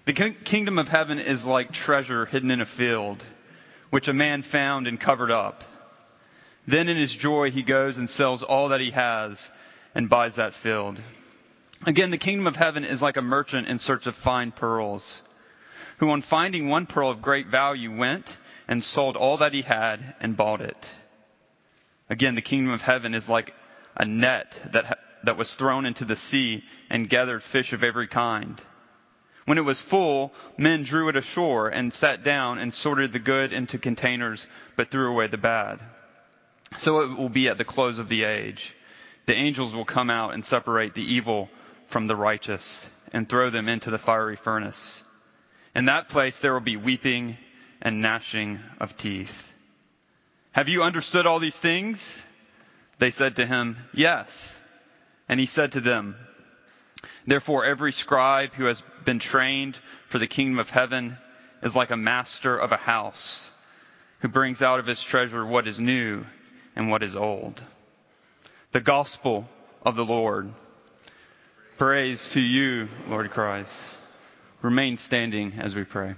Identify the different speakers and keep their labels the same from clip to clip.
Speaker 1: The kingdom of heaven is like treasure hidden in a field, which a man found and covered up. Then in his joy he goes and sells all that he has and buys that field. Again, the kingdom of heaven is like a merchant in search of fine pearls, who on finding one pearl of great value went and sold all that he had and bought it. Again, the kingdom of heaven is like a net that was thrown into the sea and gathered fish of every kind. When it was full, men drew it ashore and sat down and sorted the good into containers, but threw away the bad. So it will be at the close of the age. The angels will come out and separate the evil from the righteous and throw them into the fiery furnace. In that place there will be weeping and gnashing of teeth. Have you understood all these things? They said to him, yes. And he said to them, therefore every scribe who has been trained for the kingdom of heaven is like a master of a house, who brings out of his treasure what is new and what is old. The gospel of the Lord. Praise to you, Lord Christ. Remain standing as we pray.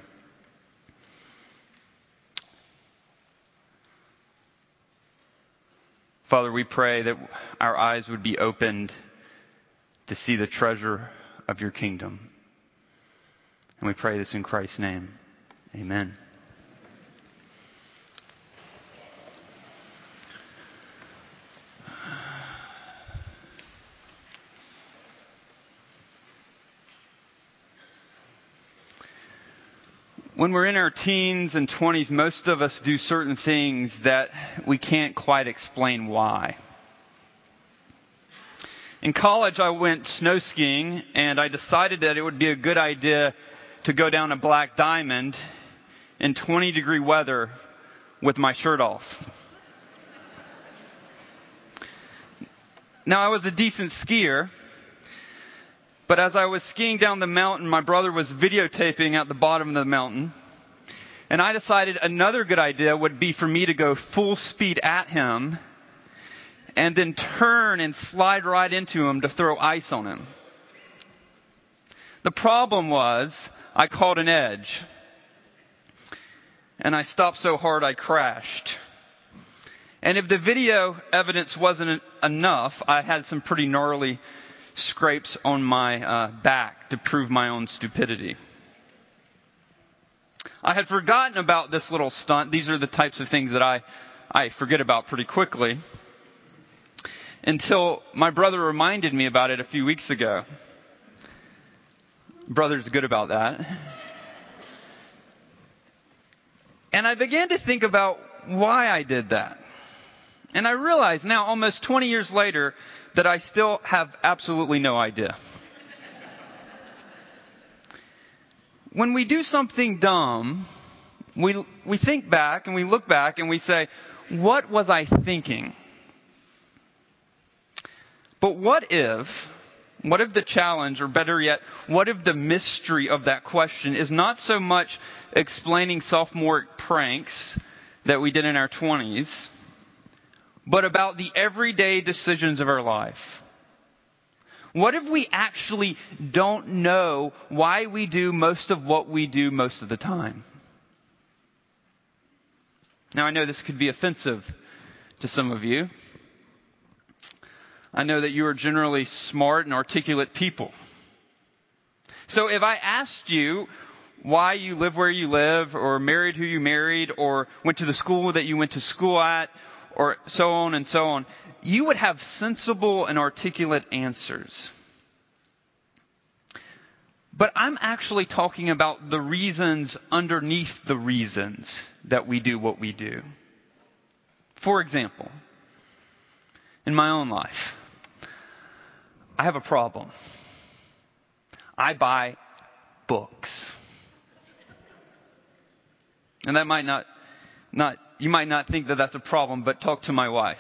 Speaker 1: Father, we pray that our eyes would be opened to see the treasure of your kingdom. And we pray this in Christ's name. Amen. When we're in our teens and 20s, most of us do certain things that we can't quite explain why. In college, I went snow skiing, and I decided that it would be a good idea to go down a Black Diamond in 20-degree weather with my shirt off. Now, I was a decent skier, but as I was skiing down the mountain, my brother was videotaping at the bottom of the mountain. And I decided another good idea would be for me to go full speed at him and then turn and slide right into him to throw ice on him. The problem was I caught an edge. And I stopped so hard I crashed. And if the video evidence wasn't enough, I had some pretty gnarly scrapes on my back to prove my own stupidity. I had forgotten about this little stunt. These are the types of things that I forget about pretty quickly. Until my brother reminded me about it a few weeks ago. Brother's good about that. And I began to think about why I did that. And I realize now, almost 20 years later, that I still have absolutely no idea. When we do something dumb, we think back and we look back and we say, what was I thinking? But what if the challenge, or better yet, what if the mystery of that question is not so much explaining sophomore pranks that we did in our 20s, but about the everyday decisions of our life? What if we actually don't know why we do most of what we do most of the time? Now, I know this could be offensive to some of you. I know that you are generally smart and articulate people. So if I asked you why you live where you live, or married who you married, or went to the school that you went to school at, or so on and so on, you would have sensible and articulate answers. But I'm actually talking about the reasons underneath the reasons that we do what we do. For example, in my own life, I have a problem. I buy books. And that might not you might not think that that's a problem, but talk to my wife.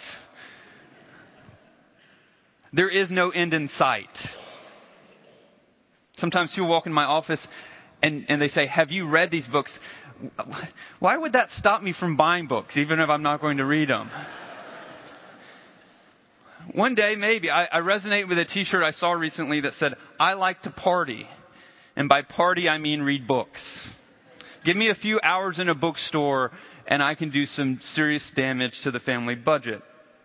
Speaker 1: There is no end in sight. Sometimes people walk in my office and they say, have you read these books? Why would that stop me from buying books, even if I'm not going to read them? One day, maybe. I resonate with a t-shirt I saw recently that said, I like to party. And by party, I mean read books. Give me a few hours in a bookstore and I can do some serious damage to the family budget.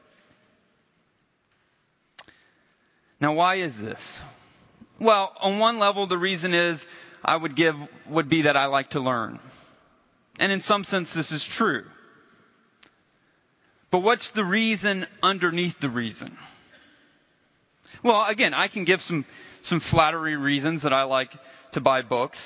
Speaker 1: Now, why is this? Well, on one level, the reason would be that I like to learn. And in some sense, this is true. But what's the reason underneath the reason? Well, again, I can give some flattery reasons that I like to buy books.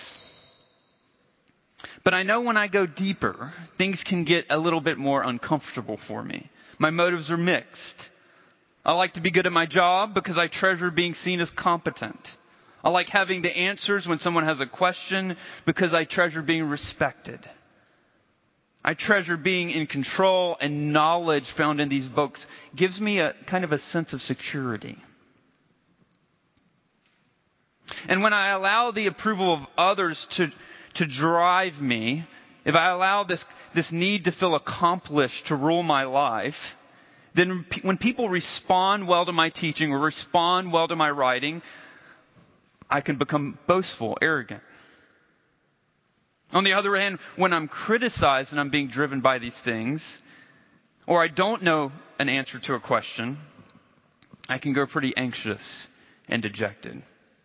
Speaker 1: But I know when I go deeper, things can get a little bit more uncomfortable for me. My motives are mixed. I like to be good at my job because I treasure being seen as competent. I like having the answers when someone has a question because I treasure being respected. I treasure being in control, and knowledge found in these books gives me a kind of a sense of security. And when I allow the approval of others to drive me, if I allow this need to feel accomplished to rule my life, then when people respond well to my teaching or respond well to my writing, I can become boastful, arrogant. On the other hand, when I'm criticized and I'm being driven by these things, or I don't know an answer to a question, I can go pretty anxious and dejected.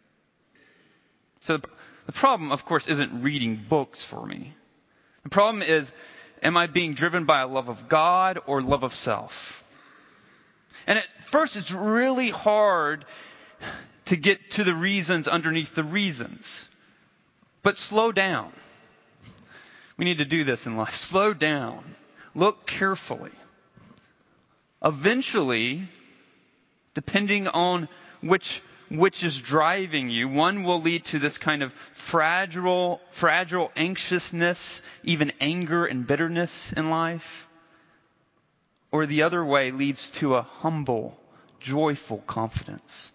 Speaker 1: So the problem, of course, isn't reading books for me. The problem is, am I being driven by a love of God or love of self? And at first, it's really hard to get to the reasons underneath the reasons. But slow down. We need to do this in life. Slow down. Look carefully. Eventually, depending on which is driving you, one will lead to this kind of fragile anxiousness, even anger and bitterness in life. Or the other way leads to a humble, joyful confidence.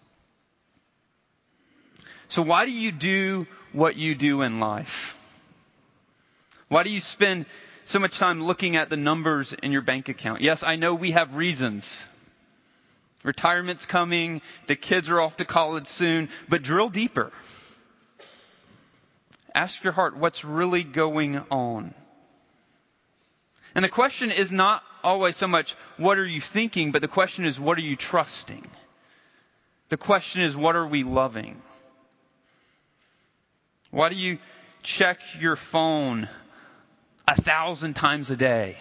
Speaker 1: So why do you do what you do in life? Why do you spend so much time looking at the numbers in your bank account? Yes, I know we have reasons. Retirement's coming, the kids are off to college soon, but drill deeper. Ask your heart, what's really going on? And the question is not always so much, what are you thinking? But the question is, what are you trusting? The question is, what are we loving? Why do you check your phone 1,000 times a day?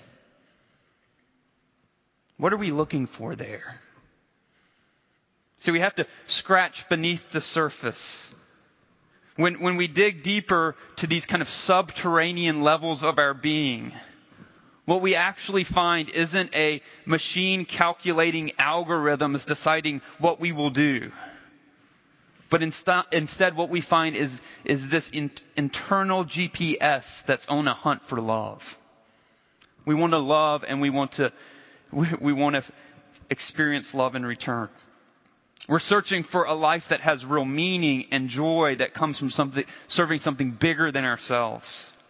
Speaker 1: What are we looking for there? So we have to scratch beneath the surface. When we dig deeper to these kind of subterranean levels of our being, what we actually find isn't a machine calculating algorithms deciding what we will do. But instead what we find is this internal GPS that's on a hunt for love. We want to love and we want to experience love in return. We're searching for a life that has real meaning and joy that comes from serving something bigger than ourselves.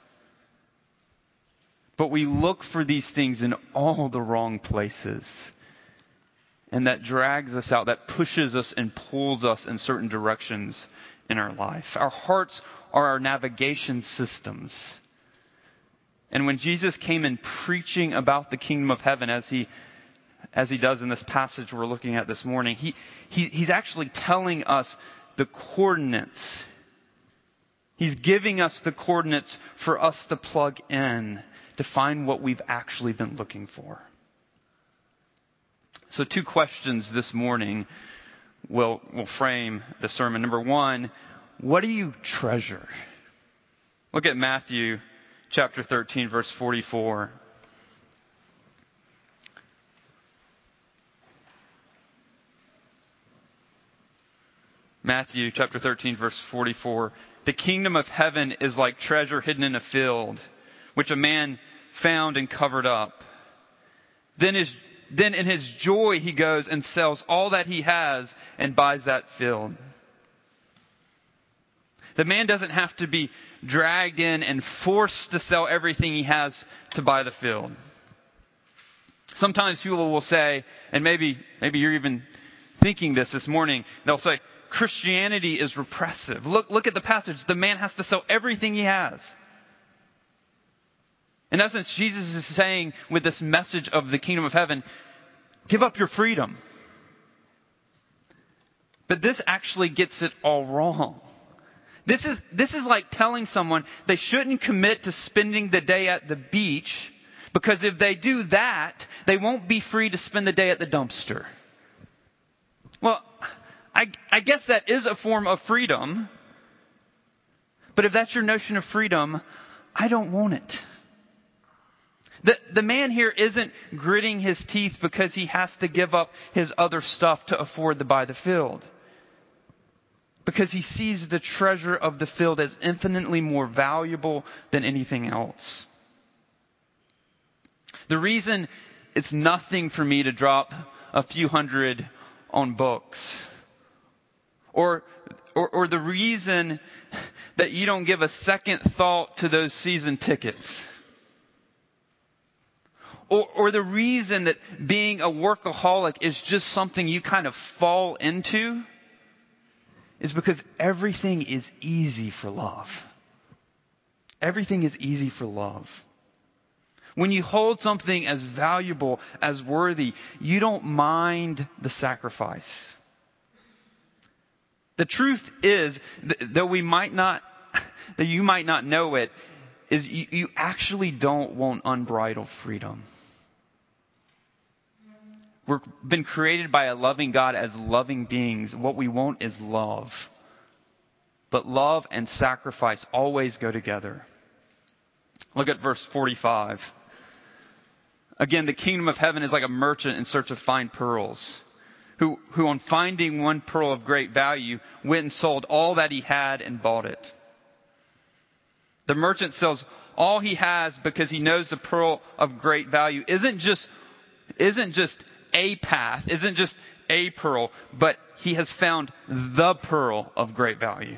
Speaker 1: But we look for these things in all the wrong places. And that drags us out, that pushes us and pulls us in certain directions in our life. Our hearts are our navigation systems. And when Jesus came in preaching about the kingdom of heaven, as he does in this passage we're looking at this morning, he's actually telling us the coordinates. He's giving us the coordinates for us to plug in to find what we've actually been looking for. So 2 questions this morning will frame the sermon. Number 1, what do you treasure? Look at Matthew chapter 13, verse 44. Matthew chapter 13, verse 44. The kingdom of heaven is like treasure hidden in a field, which a man found and covered up. Then in his joy he goes and sells all that he has and buys that field. The man doesn't have to be dragged in and forced to sell everything he has to buy the field. Sometimes people will say, and maybe you're even thinking this morning, they'll say, Christianity is repressive. Look at the passage. The man has to sell everything he has. In essence, Jesus is saying with this message of the kingdom of heaven, give up your freedom. But this actually gets it all wrong. This is like telling someone they shouldn't commit to spending the day at the beach, because if they do that, they won't be free to spend the day at the dumpster. Well, I guess that is a form of freedom. But if that's your notion of freedom, I don't want it. The man here isn't gritting his teeth because he has to give up his other stuff to afford to buy the field. Because he sees the treasure of the field as infinitely more valuable than anything else. The reason it's nothing for me to drop a few hundred on books, or the reason that you don't give a second thought to those season tickets, or the reason that being a workaholic is just something you kind of fall into, is because everything is easy for love. Everything is easy for love. When you hold something as valuable, as worthy, you don't mind the sacrifice. The truth is, though you might not know it, is you actually don't want unbridled freedom. We've been created by a loving God as loving beings. What we want is love. But love and sacrifice always go together. Look at verse 45. Again, the kingdom of heaven is like a merchant in search of fine pearls, who on finding one pearl of great value, went and sold all that he had and bought it. The merchant sells all he has because he knows the pearl of great value isn't just a path, isn't just a pearl, but he has found the pearl of great value.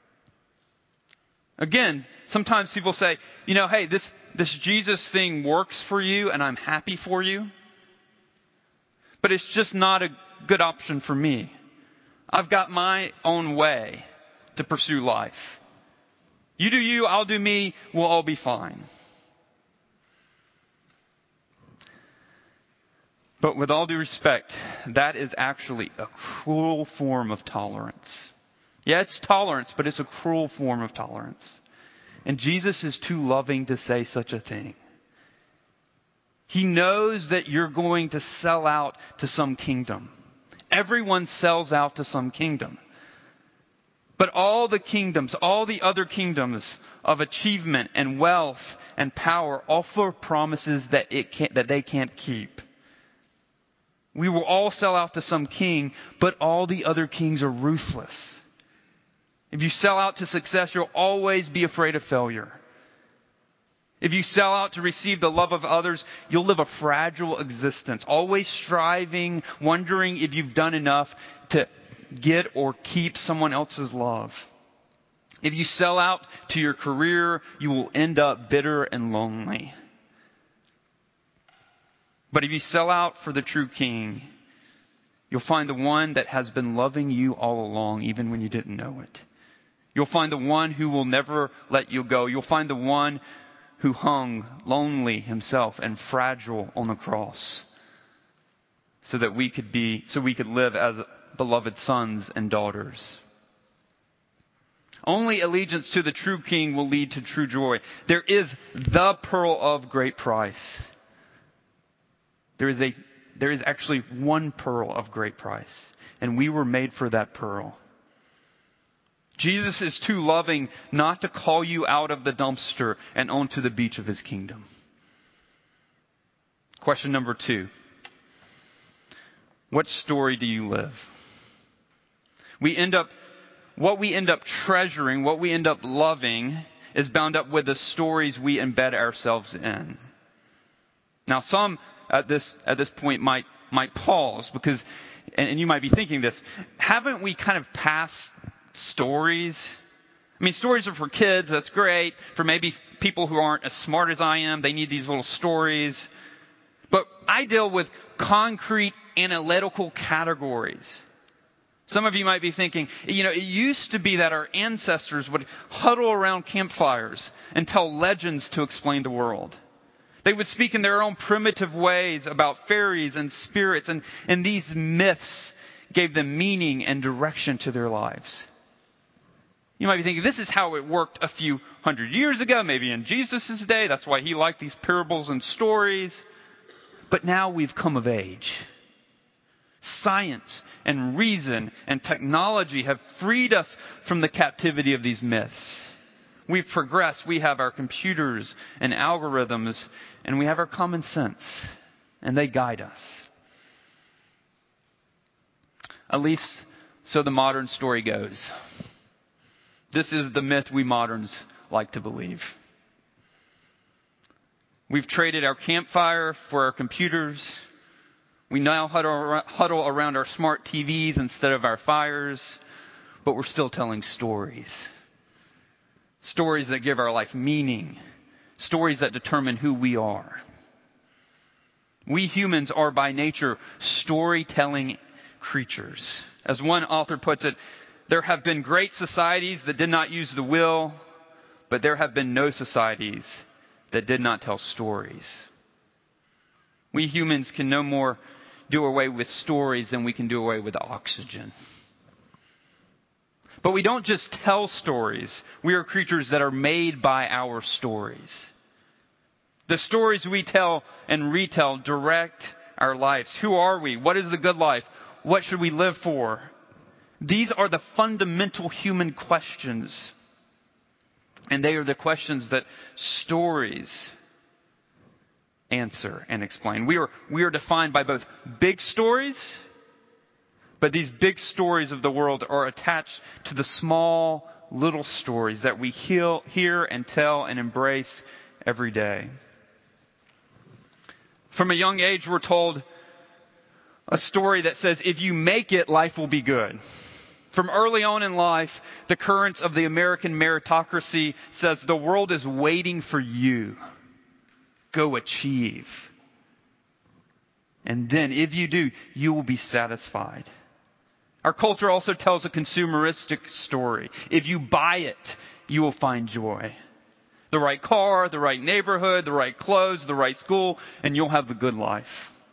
Speaker 1: Again, sometimes people say, hey, this Jesus thing works for you and I'm happy for you, but it's just not a good option for me. I've got my own way to pursue life. You do you, I'll do me, we'll all be fine. But with all due respect, that is actually a cruel form of tolerance. Yeah, it's tolerance, but it's a cruel form of tolerance. And Jesus is too loving to say such a thing. He knows that you're going to sell out to some kingdom. Everyone sells out to some kingdom. But all the kingdoms, all the other kingdoms of achievement and wealth and power offer promises that they can't keep. We will all sell out to some king, but all the other kings are ruthless. If you sell out to success, you'll always be afraid of failure. If you sell out to receive the love of others, you'll live a fragile existence, always striving, wondering if you've done enough to get or keep someone else's love. If you sell out to your career, you will end up bitter and lonely. But if you sell out for the true King, you'll find the one that has been loving you all along, even when you didn't know it. You'll find the one who will never let you go. You'll find the one who hung lonely himself and fragile on the cross so we could live as beloved sons and daughters. Only allegiance to the true King will lead to true joy. There is the pearl of great price. There is actually one pearl of great price, and we were made for that pearl. Jesus is too loving not to call you out of the dumpster and onto the beach of his kingdom. Question number 2. What story do you live? What we end up treasuring, what we end up loving, is bound up with the stories we embed ourselves in. Now, some at this point might pause because, and you might be thinking this, haven't we kind of passed stories? I mean, stories are for kids, that's great. For maybe people who aren't as smart as I am, they need these little stories. But I deal with concrete analytical categories. Some of you might be thinking, it used to be that our ancestors would huddle around campfires and tell legends to explain the world. They would speak in their own primitive ways about fairies and spirits, and these myths gave them meaning and direction to their lives. You might be thinking, this is how it worked a few hundred years ago, maybe in Jesus' day. That's why he liked these parables and stories. But now we've come of age. Science and reason and technology have freed us from the captivity of these myths. We've progressed. We have our computers and algorithms, and we have our common sense, and they guide us. At least so the modern story goes. This is the myth we moderns like to believe. We've traded our campfire for our computers. We now huddle around our smart TVs instead of our fires, but we're still telling stories. Stories that give our life meaning. Stories that determine who we are. We humans are by nature storytelling creatures. As one author puts it, there have been great societies that did not use the will, but there have been no societies that did not tell stories. We humans can no more do away with stories than we can do away with oxygen. But we don't just tell stories. We are creatures that are made by our stories. The stories we tell and retell direct our lives. Who are we? What is the good life? What should we live for? These are the fundamental human questions. And they are the questions that stories answer and explain. We are defined by both big stories, but these big stories of the world are attached to the small little stories that we hear and tell and embrace every day. From a young age, we're told a story that says, if you make it, life will be good. From early on in life, the currents of the American meritocracy says the world is waiting for you. Go achieve. And then if you do, you will be satisfied. Our culture also tells a consumeristic story. If you buy it, you will find joy. The right car, the right neighborhood, the right clothes, the right school, and you'll have the good life.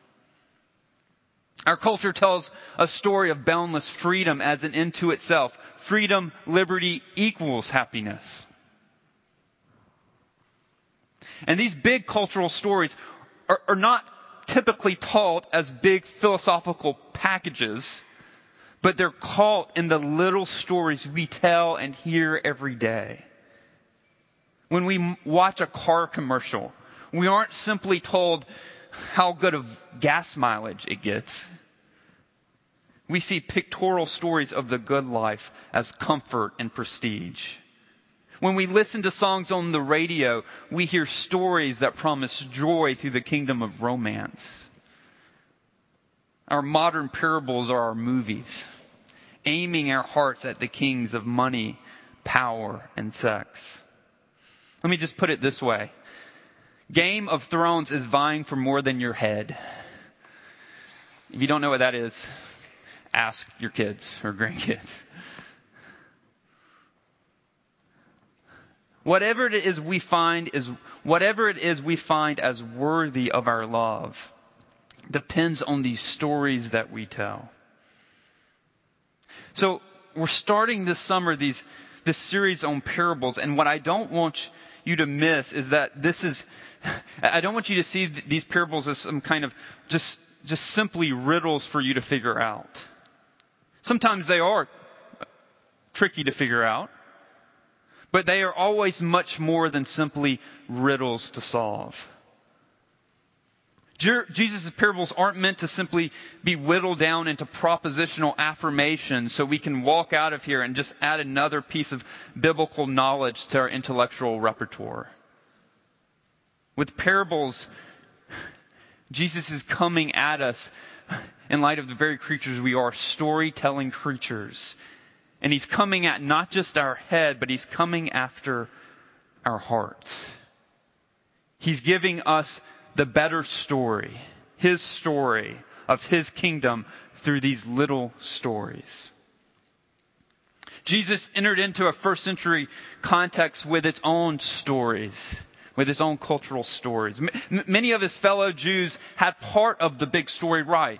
Speaker 1: Our culture tells a story of boundless freedom as an end to itself. Freedom, liberty equals happiness. And these big cultural stories are not typically taught as big philosophical packages, but they're caught in the little stories we tell and hear every day. When we watch a car commercial, we aren't simply told how good of gas mileage it gets. We see pictorial stories of the good life as comfort and prestige. When we listen to songs on the radio, we hear stories that promise joy through the kingdom of romance. Our modern parables are our movies, aiming our hearts at the kings of money, power, and sex. Let me just put it this way. Game of Thrones is vying for more than your head. If you don't know what that is, ask your kids or grandkids. Whatever it is we find as worthy of our love depends on these stories that we tell. So we're starting this summer this series on parables, and what I don't want you to miss is that I don't want you to see these parables as some kind of just simply riddles for you to figure out. Sometimes they are tricky to figure out, but they are always much more than simply riddles to solve. Jesus' parables aren't meant to simply be whittled down into propositional affirmations so we can walk out of here and just add another piece of biblical knowledge to our intellectual repertoire. With parables, Jesus is coming at us in light of the very creatures we are, storytelling creatures. And He's coming at not just our head, but He's coming after our hearts. He's giving us the better story, His story of His kingdom through these little stories. Jesus entered into a first century context with its own stories, with his own cultural stories. Many of his fellow Jews had part of the big story right.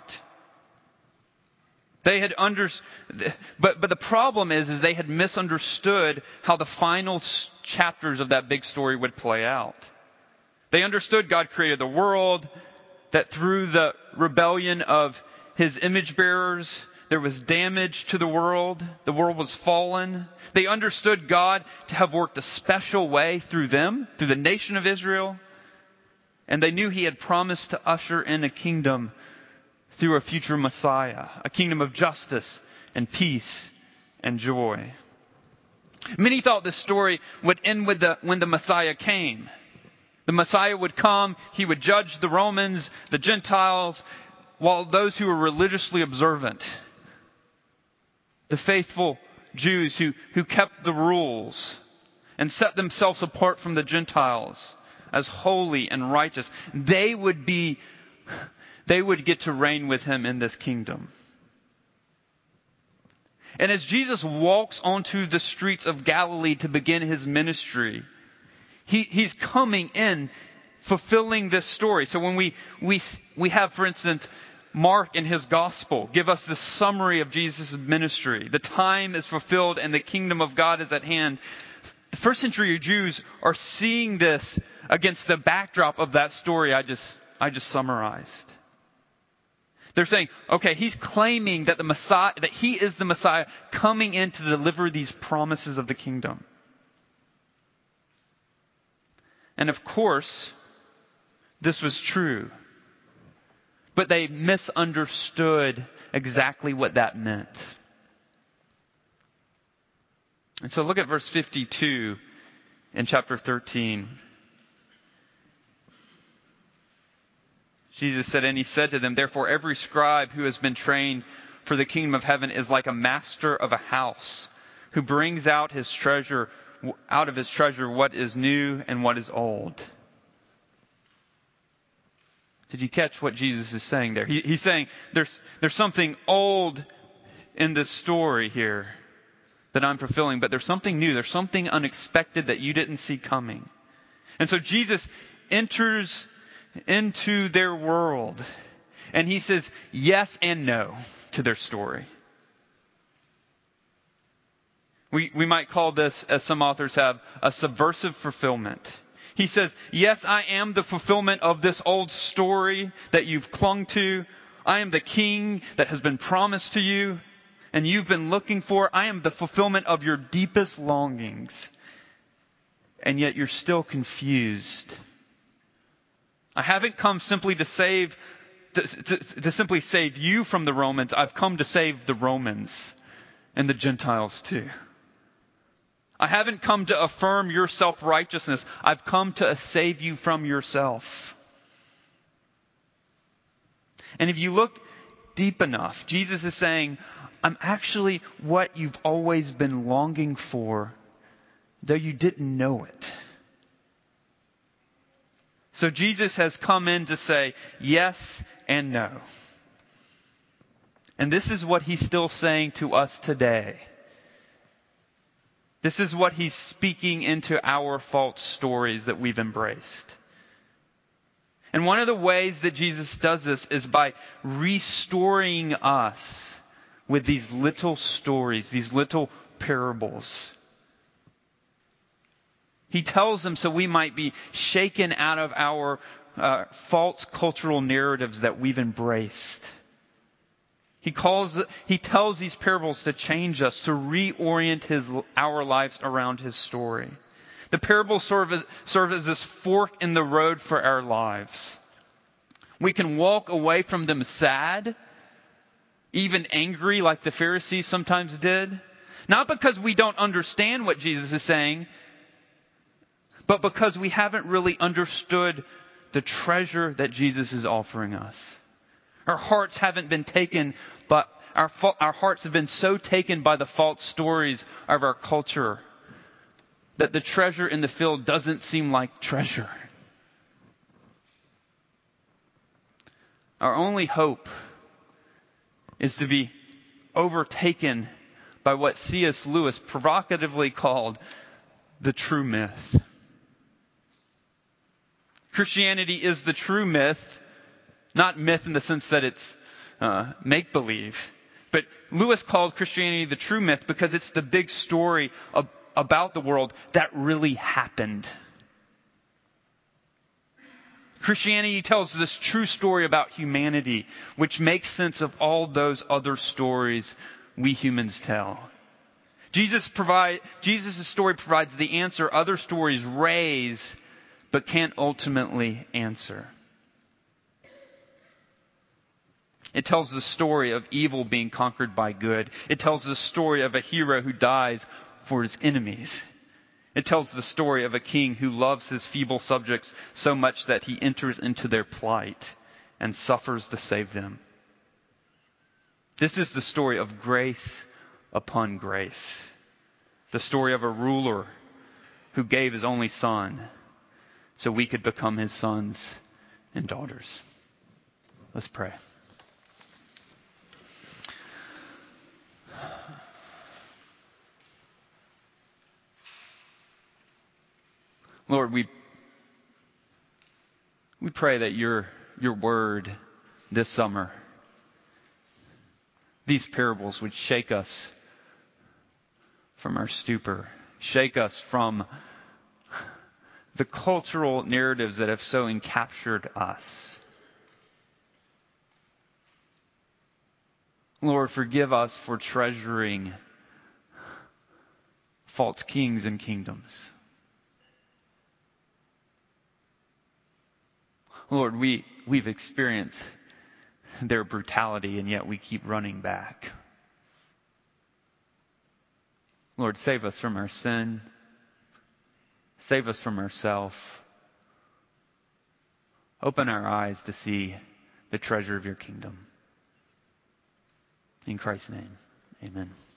Speaker 1: They had but the problem is they had misunderstood how the final chapters of that big story would play out. They understood God created the world, that through the rebellion of his image bearers, there was damage to the world. The world was fallen. They understood God to have worked a special way through them, through the nation of Israel. And they knew he had promised to usher in a kingdom through a future Messiah, a kingdom of justice and peace and joy. Many thought this story would end with when the Messiah came. The Messiah would come, he would judge the Romans, the Gentiles, while those who were religiously observant, the faithful Jews who kept the rules and set themselves apart from the Gentiles as holy and righteous, they would get to reign with him in this kingdom. And as Jesus walks onto the streets of Galilee to begin his ministry, he's coming in, fulfilling this story. So when we have, for instance, Mark in his gospel give us the summary of Jesus' ministry. The time is fulfilled and the kingdom of God is at hand. The first century Jews are seeing this against the backdrop of that story I just summarized. They're saying, okay, he's claiming that that he is the Messiah coming in to deliver these promises of the kingdom. And of course, this was true. But they misunderstood exactly what that meant. And so look at verse 52 in chapter 13. Jesus said, and he said to them, therefore every scribe who has been trained for the kingdom of heaven is like a master of a house who brings out of his treasure what is new and what is old. Did you catch what Jesus is saying there? He's saying there's something old in this story here that I'm fulfilling, but there's something new. There's something unexpected that you didn't see coming. And so Jesus enters into their world and he says yes and no to their story. We might call this, as some authors have, a subversive fulfillment. He says, yes, I am the fulfillment of this old story that you've clung to. I am the king that has been promised to you and you've been looking for. I am the fulfillment of your deepest longings. And yet you're still confused. I haven't come simply to simply save you from the Romans. I've come to save the Romans and the Gentiles too. I haven't come to affirm your self-righteousness. I've come to save you from yourself. And if you look deep enough, Jesus is saying, I'm actually what you've always been longing for, though you didn't know it. So Jesus has come in to say yes and no. And this is what he's still saying to us today. This is what he's speaking into our false stories that we've embraced. And one of the ways that Jesus does this is by restoring us with these little stories, these little parables. He tells them so we might be shaken out of our false cultural narratives that we've embraced. He tells these parables to change us, to reorient our lives around his story. The parables serve as this fork in the road for our lives. We can walk away from them sad, even angry like the Pharisees sometimes did. Not because we don't understand what Jesus is saying, but because we haven't really understood the treasure that Jesus is offering us. Our hearts haven't been taken, but our hearts have been so taken by the false stories of our culture that the treasure in the field doesn't seem like treasure. Our only hope is to be overtaken by what C.S. Lewis provocatively called the true myth. Christianity is the true myth, not myth in the sense that it's make-believe. But Lewis called Christianity the true myth because it's the big story about the world that really happened. Christianity tells this true story about humanity, which makes sense of all those other stories we humans tell. Jesus' story provides the answer other stories raise, but can't ultimately answer. It tells the story of evil being conquered by good. It tells the story of a hero who dies for his enemies. It tells the story of a king who loves his feeble subjects so much that he enters into their plight and suffers to save them. This is the story of grace upon grace. The story of a ruler who gave his only son so we could become his sons and daughters. Let's pray. Lord, we pray that your word this summer, these parables would shake us from our stupor, shake us from the cultural narratives that have so encaptured us. Lord, forgive us for treasuring false kings and kingdoms. Lord, we've experienced their brutality, and yet we keep running back. Lord, save us from our sin. Save us from ourselves. Open our eyes to see the treasure of your kingdom. In Christ's name, amen.